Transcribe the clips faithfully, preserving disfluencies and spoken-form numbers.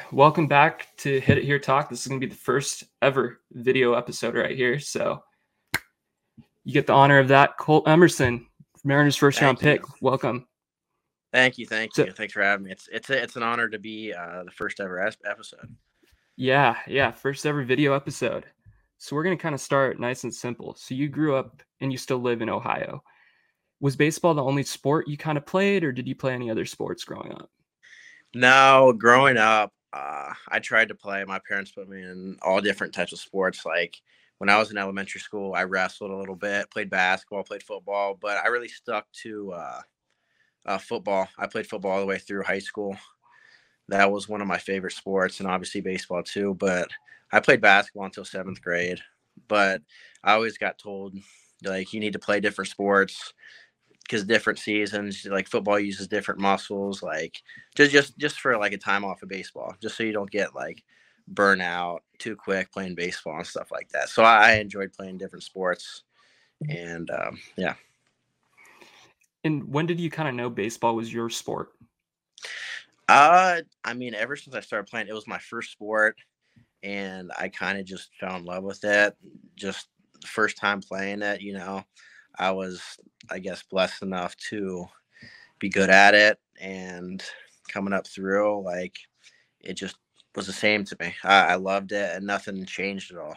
welcome back to Hit It Here Talk. This is going to be the first ever video episode right here. So you get the honor of that. Colt Emerson, Mariners first round Thank pick. you. Welcome. Thank you. Thank So, you. Thanks for having me. It's it's a, it's an honor to be uh, the first ever es- episode. yeah, yeah, first ever video episode. So we're going to kind of start nice and simple. So you grew up and you still live in Ohio. Was baseball the only sport you kind of played, or did you play any other sports growing up? No, growing up, uh, I tried to play. My parents put me in all different types of sports. Like when I was in elementary school, I wrestled a little bit, played basketball, played football, but I really stuck to uh, uh, football. I played football all the way through high school. That was one of my favorite sports, and obviously baseball too. But I played basketball until seventh grade. But I always got told like you need to play different sports because different seasons, like football uses different muscles, like just just just for like a time off of baseball, just so you don't get like burnout too quick playing baseball and stuff like that. So I, I enjoyed playing different sports, and um, yeah. And when did you kind of know baseball was your sport? Uh, I mean, ever since I started playing, it was my first sport, and I kind of just fell in love with it. Just first time playing it, you know, I was, I guess, blessed enough to be good at it, and coming up through, like it just was the same to me. I, I loved it, and nothing changed at all.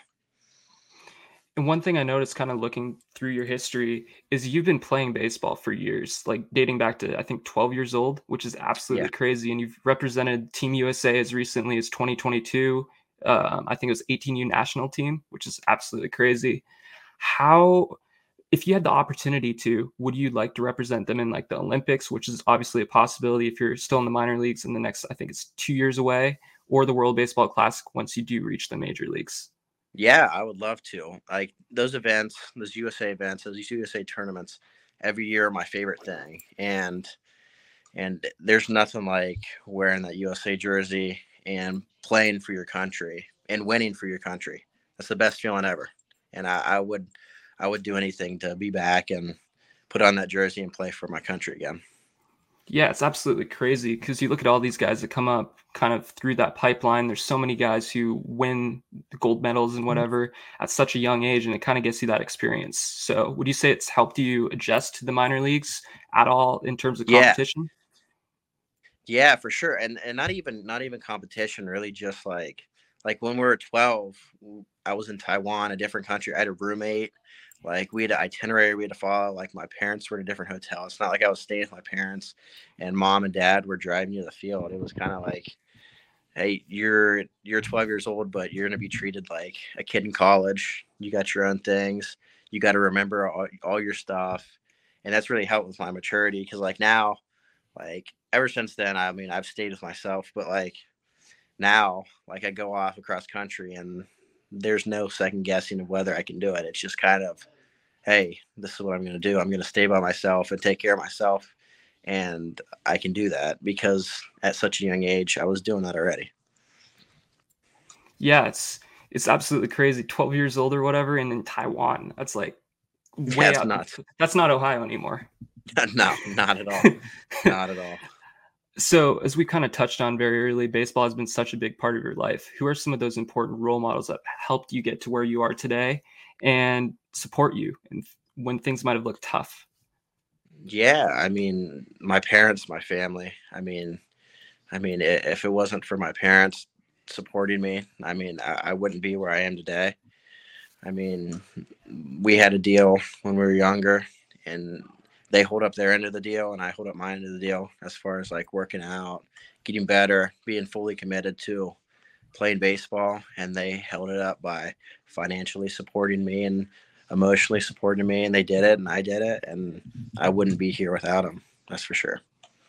And one thing I noticed kind of looking through your history is you've been playing baseball for years, like dating back to, I think, twelve years old, which is Yeah. absolutely crazy. And you've represented Team U S A as recently as twenty twenty-two. Um, I think it was eighteen U national team, which is absolutely crazy. How, if you had the opportunity to, would you like to represent them in like the Olympics, which is obviously a possibility if you're still in the minor leagues in the next, I think it's two years away, or the World Baseball Classic once you do reach the major leagues? Yeah, I would love to. Like those events, those U S A events, those U S A tournaments, every year are my favorite thing. And and there's nothing like wearing that U S A jersey and playing for your country and winning for your country. That's the best feeling ever. And I, I would I would do anything to be back and put on that jersey and play for my country again. Yeah, it's absolutely crazy because you look at all these guys that come up kind of through that pipeline. There's so many guys who win the gold medals and whatever at such a young age, and it kind of gets you that experience. So, would you say it's helped you adjust to the minor leagues at all in terms of Yeah, competition? yeah, for sure. And and not even not even competition, really just like like when we were twelve, I was in Taiwan, a different country. I had a roommate. Like we had an itinerary we had to follow. Like my parents were in a different hotel. It's not like I was staying with my parents and mom and dad were driving you to the field. It was kind of like, hey, you're you're twelve years old, but you're gonna be treated like a kid in college. You got your own things. You got to remember all, all your stuff, and that's really helped with my maturity. Because like now, like ever since then, I mean, I've stayed with myself, but like now, like I go off across country, and there's no second guessing of whether I can do it. It's just kind of, hey, this is what I'm gonna do. I'm gonna stay by myself and take care of myself, and I can do that because at such a young age, I was doing that already. Yeah, it's it's absolutely crazy. twelve years old or whatever, and in Taiwan, that's like Yeah, way it's out. nuts. That's not Ohio anymore. No, not at all. Not at all. So, as we kind of touched on very early, baseball has been such a big part of your life. Who are some of those important role models that helped you get to where you are today and support you and when things might have looked tough? Yeah, I mean, my parents, my family. I mean, I mean, if it wasn't for my parents supporting me, I mean, I, I wouldn't be where I am today. I mean, we had a deal when we were younger, and they hold up their end of the deal, and I hold up my end of the deal as far as like working out, getting better, being fully committed to playing baseball, and they held it up by financially supporting me and emotionally supporting me, and they did it, and I did it, and I wouldn't be here without them. That's for sure.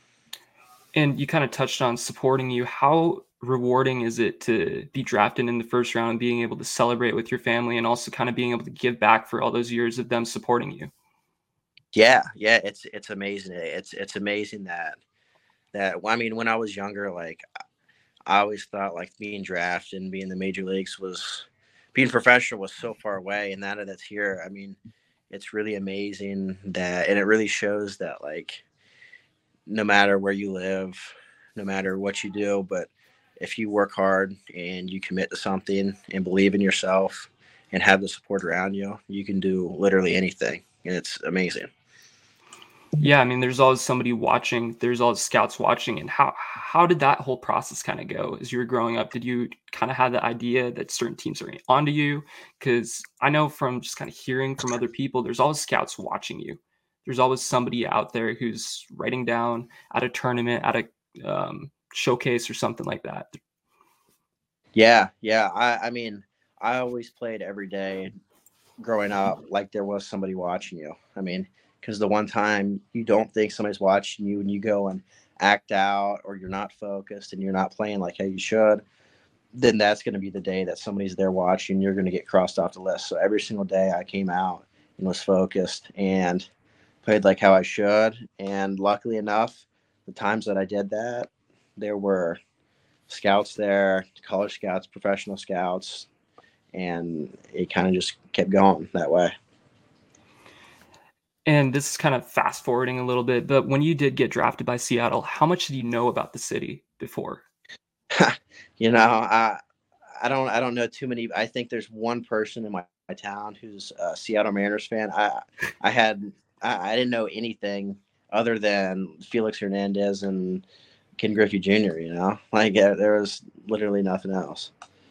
And you kind of touched on supporting you. How rewarding is it to be drafted in the first round and being able to celebrate with your family and also kind of being able to give back for all those years of them supporting you? Yeah, yeah, it's it's amazing. It's it's amazing that that I mean, when I was younger, like I always thought like being drafted and being in the major leagues was being professional was so far away, and now that it's here, I mean, it's really amazing that, and it really shows that like no matter where you live, no matter what you do, but if you work hard and you commit to something and believe in yourself and have the support around you, you can do literally anything. And it's amazing. Yeah, I mean, there's always somebody watching. There's always scouts watching. And how how did that whole process kind of go as you were growing up? Did you kind of have the idea that certain teams are onto you? Because I know from just kind of hearing from other people, there's always scouts watching you. There's always somebody out there who's writing down at a tournament, at a um, showcase or something like that. Yeah, yeah. I, I mean, I always played every day growing up like there was somebody watching you. I mean, because the one time you don't think somebody's watching you and you go and act out or you're not focused and you're not playing like how you should, then that's going to be the day that somebody's there watching. You're going to get crossed off the list. So every single day I came out and was focused and played like how I should. And luckily enough, the times that I did that, there were scouts there, college scouts, professional scouts, and it kind of just kept going that way. And this is kind of fast forwarding a little bit, but when you did get drafted by Seattle, how much did you know about the city before? you know, I I don't I don't know too many. I think there's one person in my, my town who's a Seattle Mariners fan. I I had I, I didn't know anything other than Felix Hernandez and Ken Griffey Junior You know, like uh, there was literally nothing else.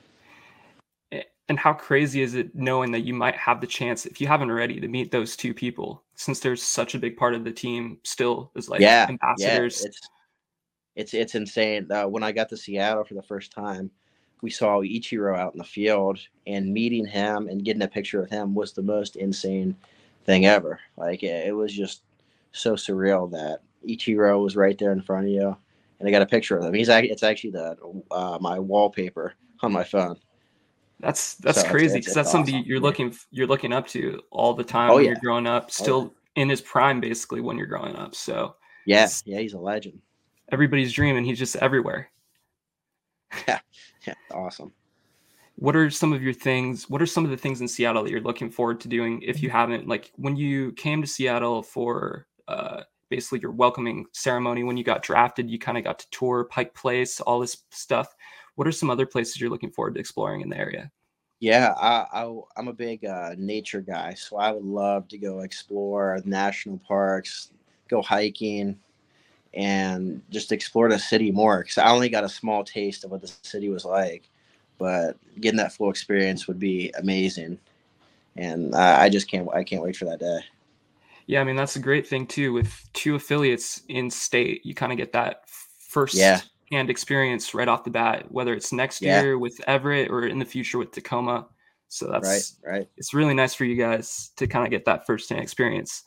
And how crazy is it knowing that you might have the chance, if you haven't already, to meet those two people, since there's such a big part of the team still is like yeah, ambassadors. Yeah, it's it's it's insane. Uh, when I got to Seattle for the first time, we saw Ichiro out in the field, and meeting him and getting a picture of him was the most insane thing ever. Like it, it was just so surreal that Ichiro was right there in front of you, and I got a picture of him. He's actually, it's actually the uh, my wallpaper on my phone. That's that's So crazy it's, because it's that's awesome. somebody you're Yeah. looking you're looking up to all the time Oh, when yeah. you're growing up, still Oh, in his prime basically when you're growing up. So yeah, yeah, he's a legend. Everybody's dream, and he's just everywhere. Yeah, yeah, awesome. What are some of your things? What are some of the things in Seattle that you're looking forward to doing if you haven't? Like when you came to Seattle for uh, basically your welcoming ceremony, when you got drafted, you kind of got to tour Pike Place, all this stuff. What are some other places you're looking forward to exploring in the area? Yeah, I, I I'm a big uh, nature guy, so I would love to go explore national parks, go hiking, and just explore the city more. Because I only got a small taste of what the city was like, but getting that full experience would be amazing. And I, I just can't I can't wait for that day. Yeah, I mean that's a great thing too. With two affiliates in state, you kind of get that first Yeah, hand experience right off the bat, whether it's next yeah, year with Everett or in the future with Tacoma. So right, that's right. it's really nice for you guys to kind of get that first hand experience.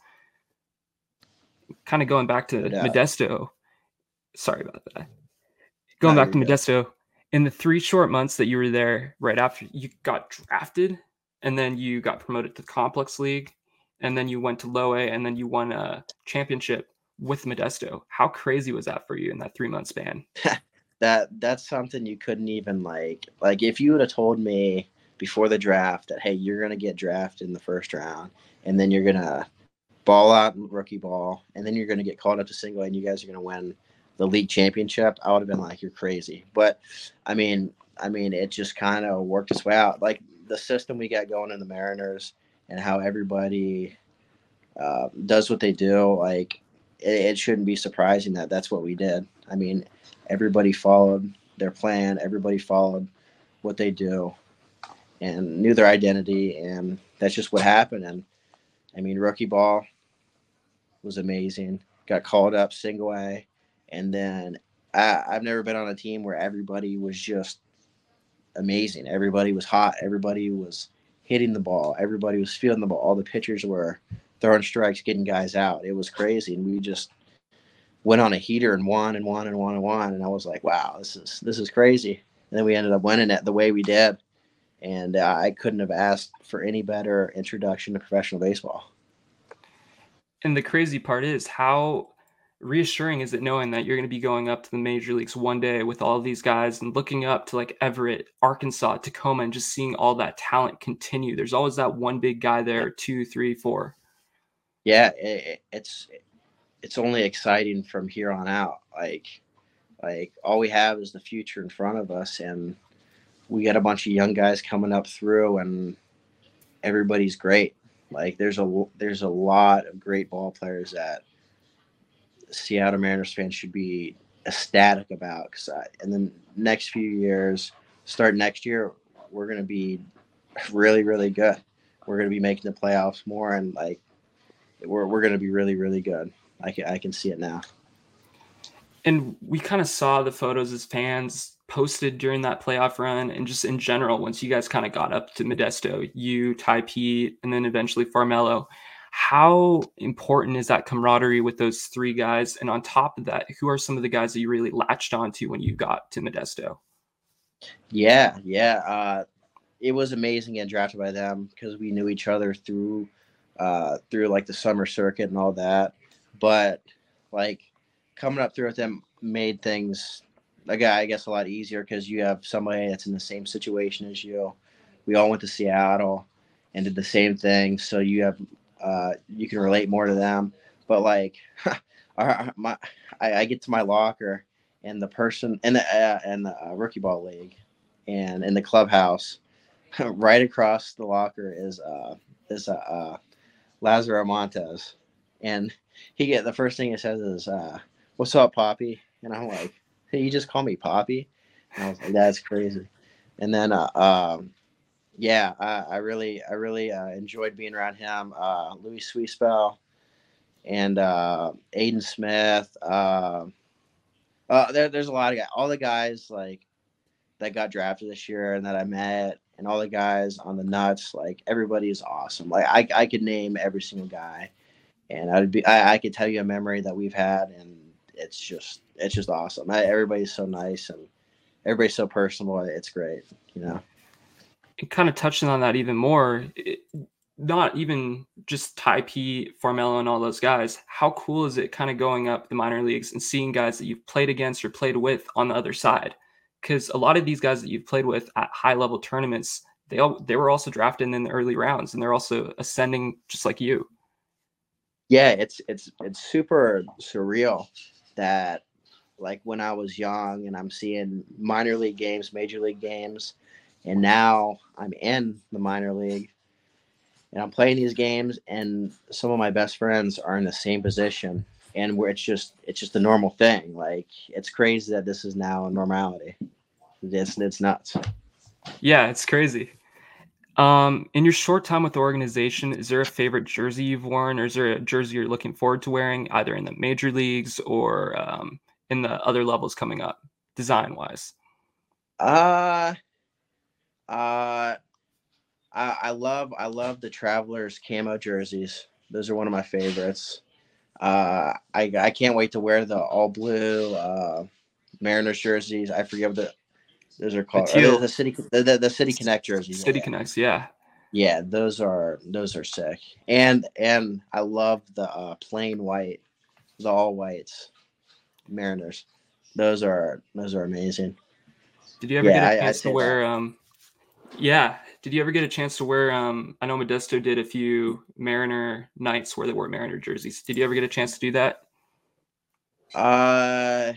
Kind of going back to No doubt. Modesto. Sorry about that. Going No, back you're to good. Modesto, in the three short months that you were there, right after you got drafted, and then you got promoted to the Complex League, and then you went to Low A, and then you won a championship with Modesto. How crazy was that for you in that three month span? that that's something you couldn't even like like if you would have told me before the draft that hey, you're gonna get drafted in the first round, and then you're gonna ball out in rookie ball, and then you're gonna get called up to single, and you guys are gonna win the league championship, I would have been like, you're crazy. But I mean, I mean, it just kind of worked its way out. Like the system we got going in the Mariners and how everybody uh, does what they do, like it, it shouldn't be surprising that that's what we did. I mean, everybody followed their plan, everybody followed what they do, and knew their identity, and that's just what happened. And I mean, rookie ball was amazing. Got called up single A, and then I, I've never been on a team where everybody was just amazing. Everybody was hot. Everybody was hitting the ball. Everybody was feeling the ball. All the pitchers were throwing strikes, getting guys out. It was crazy, and we just went on a heater and won and won and won and won. And I was like, wow, this is this is crazy. And then we ended up winning it the way we did, and uh, I couldn't have asked for any better introduction to professional baseball. And the crazy part is how reassuring is it knowing that you're going to be going up to the major leagues one day with all these guys and looking up to like Everett, Arkansas, Tacoma, and just seeing all that talent continue. There's always that one big guy there, two, three, four. Yeah, it, it's it's only exciting from here on out. Like Like all we have is the future in front of us, and we got a bunch of young guys coming up through, and everybody's great. Like there's a there's a lot of great ball players that Seattle Mariners fans should be ecstatic about. Because in the next few years, start next year, we're gonna be really really good. We're gonna be making the playoffs more, and like we're we're gonna be really really good. I can I can see it now. And we kind of saw the photos as fans posted during that playoff run, and just in general, once you guys kind of got up to Modesto, you, Ty Pete, and then eventually Farmelo. How important is that camaraderie with those three guys? And on top of that, who are some of the guys that you really latched onto when you got to Modesto? Yeah, yeah. Uh, it was amazing getting drafted by them because we knew each other through uh, through like the summer circuit and all that. But like coming up through with them made things like I guess a lot easier because you have somebody that's in the same situation as you. We all went to Seattle and did the same thing, so you have uh, you can relate more to them. But like, our, my I, I get to my locker and the person in the uh, in the uh, rookie ball league and in the clubhouse, right across the locker is uh is uh, uh Lazaro Montes, and he get the first thing he says is uh "What's up, Poppy?" And I'm like, "Hey, you just call me Poppy?" And I was like, "That's crazy." And then uh, um yeah, I, I really I really uh, enjoyed being around him. Uh, Louis Sweespel and uh, Aiden Smith. Uh, uh, there, there's a lot of guys. All the guys like that got drafted this year and that I met, and all the guys on the Nuts, like everybody is awesome. Like I, I could name every single guy, and I'd be, I, I could tell you a memory that we've had, and it's just, it's just awesome. I, everybody's so nice and everybody's so personal. It's great, you know. And kind of touching on that even more, it, not even just Ty P, Farmelo, and all those guys. How cool is it kind of going up the minor leagues and seeing guys that you've played against or played with on the other side? Because a lot of these guys that you've played with at high level tournaments, they all they were also drafted in the early rounds, and they're also ascending just like you. Yeah, it's it's it's super surreal that like when I was young and I'm seeing minor league games, major league games, and now I'm in the minor league and I'm playing these games, and some of my best friends are in the same position, and where it's just it's just a normal thing. Like it's crazy that this is now a normality. It's it's nuts. Yeah, it's crazy. Um, in your short time with the organization, is there a favorite jersey you've worn, or is there a jersey you're looking forward to wearing, either in the major leagues or um, in the other levels coming up, design wise? Uh uh I, I love I love the Travelers camo jerseys. Those are one of my favorites. Uh, I I can't wait to wear the all blue uh, Mariners jerseys. I forget what the those are The called. Or the, teal the city the, the, the City Connect jerseys. City Yeah, Connects, yeah. yeah. Those are those are sick. And and I love the uh, plain white, the all whites Mariners. Those are those are amazing. Did you ever get Yeah, a I, I'd chance to say that. wear? Um, yeah. Did you ever get a chance to wear? Um, I know Modesto did a few Mariner nights where they wore Mariner jerseys. Did you ever get a chance to do that? Uh,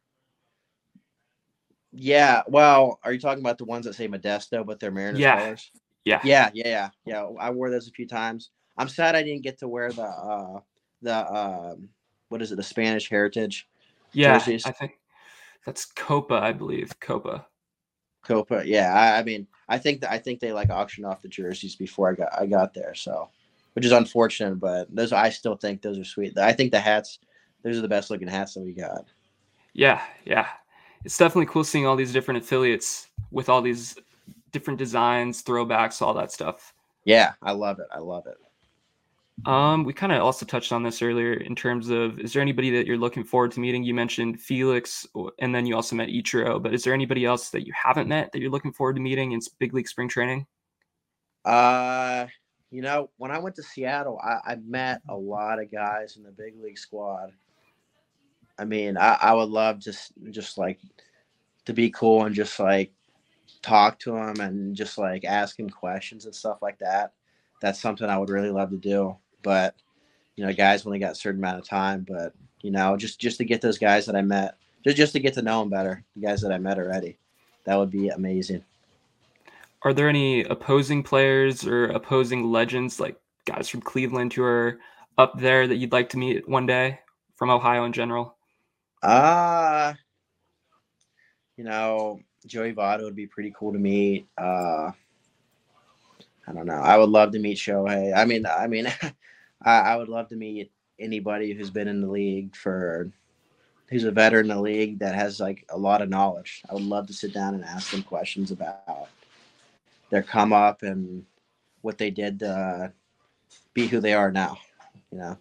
yeah. Well, are you talking about the ones that say Modesto but they're Mariners Yeah, colors? yeah, Yeah, yeah, yeah, yeah. I wore those a few times. I'm sad I didn't get to wear the uh the um what is it, the Spanish Heritage yeah. jerseys. I think that's Copa, I believe. Copa. Copa. Yeah, I, I mean, I think that I think they like auctioned off the jerseys before I got I got there, so which is unfortunate, but those I still think those are sweet. I think the hats, those are the best looking hats that we got. Yeah, yeah. It's definitely cool seeing all these different affiliates with all these different designs, throwbacks, all that stuff. Yeah, I love it. I love it. Um, we kind of also touched on this earlier in terms of, is there anybody that you're looking forward to meeting? You mentioned Felix, and then you also met Ichiro, but is there anybody else that you haven't met that you're looking forward to meeting in big league spring training? Uh, you know, when I went to Seattle, I, I met a lot of guys in the big league squad. I mean, I, I would love just just like to be cool and just like talk to him and just like ask him questions and stuff like that. That's something I would really love to do. But you know, guys only got a certain amount of time. But you know, just just to get those guys that I met just just to get to know them better. The guys that I met already, that would be amazing. Are there any opposing players or opposing legends, like guys from Cleveland who are up there that you'd like to meet one day from Ohio in general? Ah, uh, you know, Joey Votto would be pretty cool to meet. Uh, I don't know. I would love to meet Shohei. I mean, I mean, I, I would love to meet anybody who's been in the league for, who's a veteran in the league that has like a lot of knowledge. I would love to sit down and ask them questions about their come up and what they did to be who they are now. You know,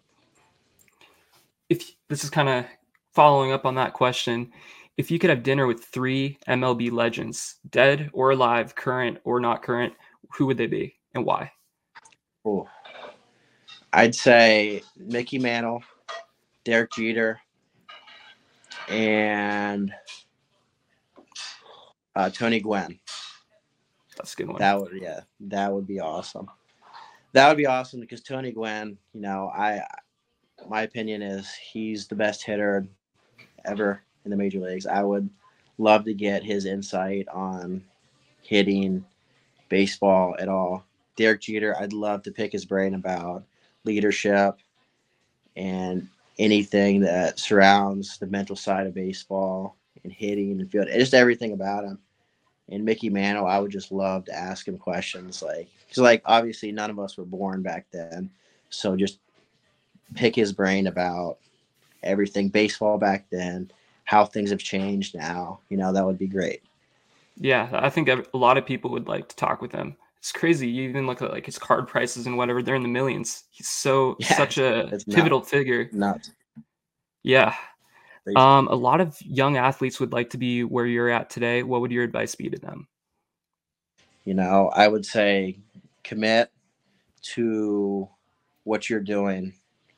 If this is kind of following up on that question, if you could have dinner with three M L B legends, dead or alive, current or not current, who would they be and why? Ooh. I'd say Mickey Mantle, Derek Jeter, and uh, Tony Gwynn. That's a good one. That would, yeah, that would be awesome. That would be awesome because Tony Gwynn, you know, I, my opinion is he's the best hitter ever in the major leagues. I would love to get his insight on hitting, baseball at all. Derek Jeter, I'd love to pick his brain about leadership and anything that surrounds the mental side of baseball and hitting and field, just everything about him. And Mickey Mantle, I would just love to ask him questions, like because like obviously none of us were born back then, so just pick his brain about everything baseball back then, how things have changed now. You know, that would be great. Yeah, I think a lot of people would like to talk with him. It's crazy. You even look at like his card prices and whatever; they're in the millions. He's so Yeah, such a it's pivotal nuts. figure. Nuts. Yeah. Crazy. Um, a lot of young athletes would like to be where you're at today. What would your advice be to them? You know, I would say commit to what you're doing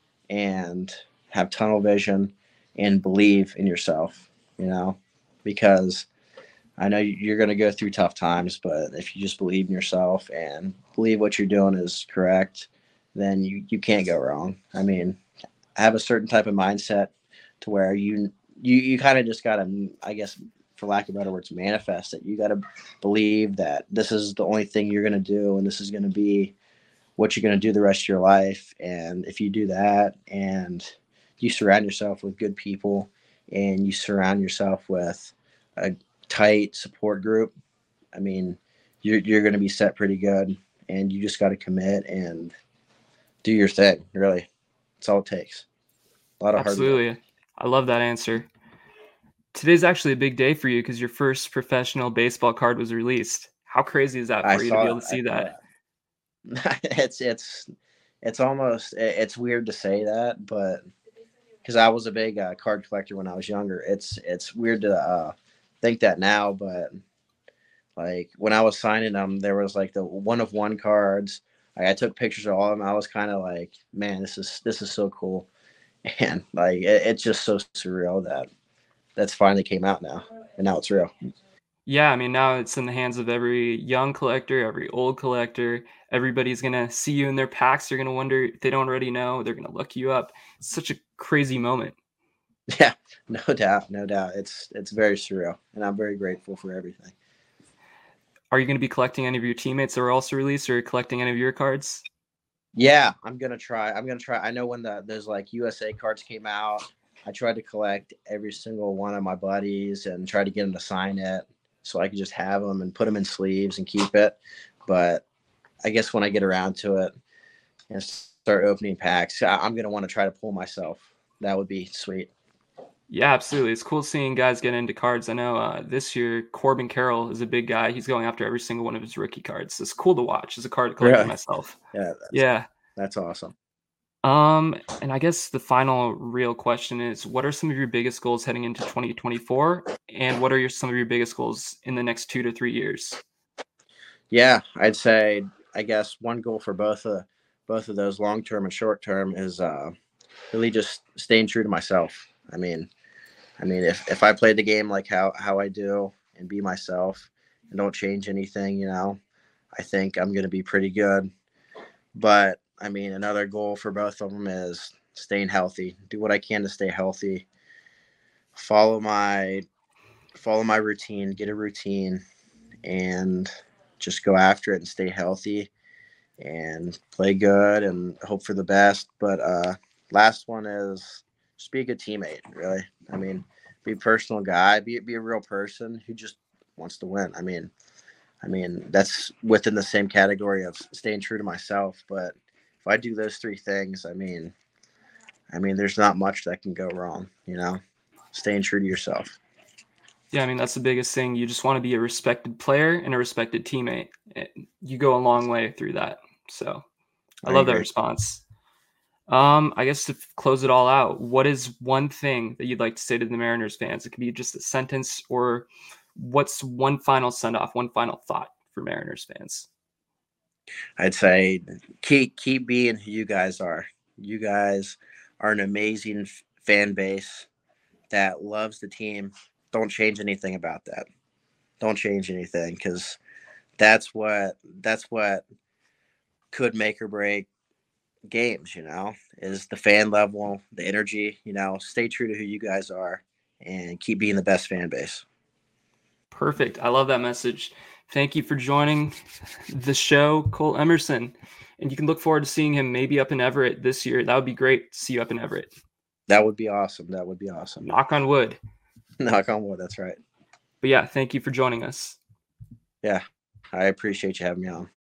and have tunnel vision and believe in yourself, you know, because I know you're going to go through tough times, but if you just believe in yourself and believe what you're doing is correct, then you, you can't go wrong. I mean, have a certain type of mindset to where you, you, you kind of just got to, I guess, for lack of better words, manifest it. You got to believe that this is the only thing you're going to do and this is going to be what you're going to do the rest of your life. And if you do that and you surround yourself with good people and you surround yourself with a tight support group, I mean, you're, you're going to be set pretty good, and you just got to commit and do your thing. Really. That's all it takes. A lot of Absolutely. hard work. I love that answer. Today's actually a big day for you because your first professional baseball card was released. How crazy is that I for you to be saw able that. to I see saw that? that. it's, it's, it's almost, it's weird to say that, but because I was a big uh, card collector when I was younger, it's, it's weird to uh, think that now, but like when I was signing them, there was like the one of one cards. Like I took pictures of all of them. I was kind of like, man, this is this is so cool, and like it, it's just so surreal that that's finally came out now, and now it's real. Yeah, I mean, now it's in the hands of every young collector, every old collector. Everybody's going to see you in their packs. They're going to wonder if they don't already know. They're going to look you up. It's such a crazy moment. Yeah, no doubt, no doubt. It's it's very surreal, and I'm very grateful for everything. Are you going to be collecting any of your teammates that were also released, or collecting any of your cards? Yeah, I'm gonna try. I'm gonna try. I know when the those like U S A cards came out, I tried to collect every single one of my buddies and try to get them to sign it so I could just have them and put them in sleeves and keep it. But I guess when I get around to it and start opening packs, I'm gonna want to try to pull myself. That would be sweet. Yeah, absolutely. It's cool seeing guys get into cards. I know uh, this year Corbin Carroll is a big guy. He's going after every single one of his rookie cards. It's cool to watch as a card collector Really? myself. Yeah, that's Yeah. that's awesome. Um, and I guess the final real question is, what are some of your biggest goals heading into twenty twenty-four? And what are your, some of your biggest goals in the next two to three years? Yeah, I'd say I guess one goal for both of both of those long term and short term is uh, really just staying true to myself. I mean, I mean, if, if I played the game like how, how I do and be myself and don't change anything, you know, I think I'm going to be pretty good. But I mean, another goal for both of them is staying healthy. Do what I can to stay healthy. follow my follow my routine, get a routine, and just go after it and stay healthy and play good and hope for the best. But uh, last one is just be a good teammate. Really, I mean, be a personal guy, be be a real person who just wants to win. I mean, I mean that's within the same category of staying true to myself. But if I do those three things, I mean, I mean, there's not much that can go wrong. You know, staying true to yourself. Yeah, I mean, that's the biggest thing. You just want to be a respected player and a respected teammate. You go a long way through that. So I, I love agree. That response. Um, I guess to close it all out, what is one thing that you'd like to say to the Mariners fans? It could be just a sentence, or what's one final send off, one final thought for Mariners fans? I'd say keep keep being who you guys are. You guys are an amazing fan base that loves the team. Don't change anything about that. Don't change anything, because that's what that's what could make or break games, you know, is the fan level, the energy. You know, stay true to who you guys are and keep being the best fan base. Perfect. I love that message. Thank you for joining the show, Cole Emerson. And you can look forward to seeing him maybe up in Everett this year. That would be great to see you up in Everett. That would be awesome. That would be awesome. Knock on wood. Knock on wood. That's right. But yeah, thank you for joining us. Yeah, I appreciate you having me on.